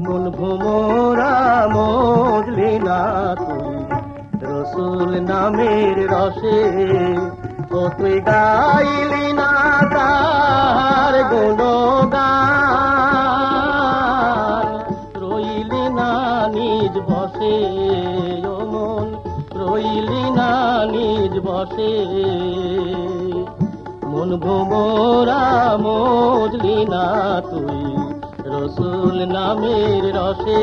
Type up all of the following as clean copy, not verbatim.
মন ভোমরা মজলি না তুই রসুল নামের রসে, ও তুই গাইলি না তার গুণগান, রইলি না নিজ বসে ও মন, রইলি না নিজ বসে। মন ভোমরা মজলি না তুই রসুল নামের রসে।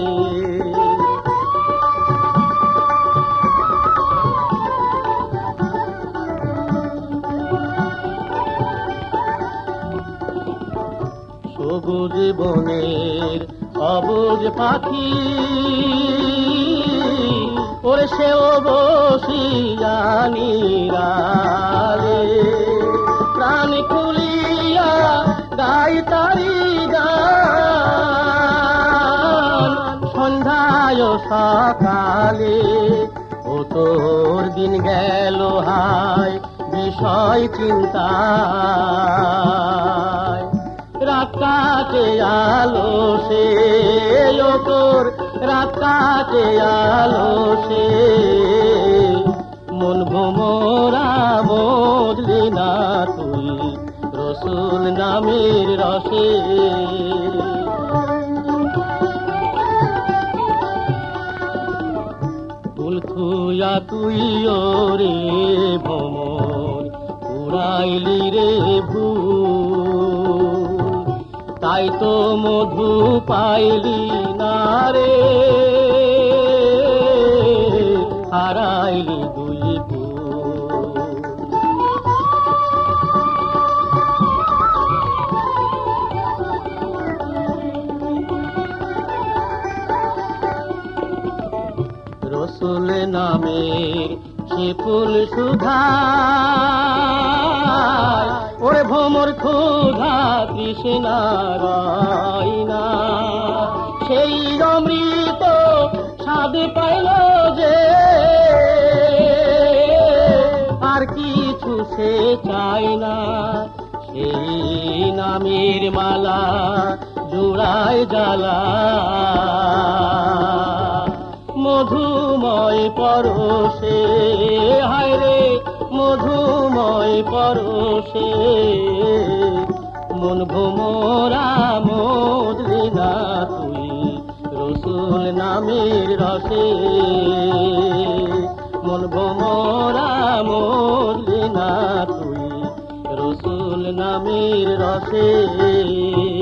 সবুজ বনের অবুজ পাখি ওরে সেও বসিয়ানি রালে, প্রাণ খুলিয়া গাই তারি গান, সন্ধ্যায় সকালে। ও তোর দিন গেল হায় বিষয় চিন্তায়, রাত কাটে আলো সে ও তোর রাত কাটে আলো সে। মন ভোমরা মজলি না তুই রসুল নামের রসে। ফুল থুয়া তুই ওরে ভ্রমর উড়াইলি রে ভুল, তাই তো মধু পাইলি না রে, হারাইলি দুই ফুল। রসুল নামের সে ফুল সুধায়, ওরে ভোমর ক্ষুধা তৃষ্ণা রয় না, সেই অমৃত স্বাদ পাইল যে, আর কিছু সে চায় না। সেই নামের মালা জোড়ায় জ্বালা, মধুময় পরশে হায় রে মধুময় পরশে। মন ভোমরা মজলি না তুই রসুল নামের রসে, মন ভোমরা মজলি না তুই রসুল নামের রসে।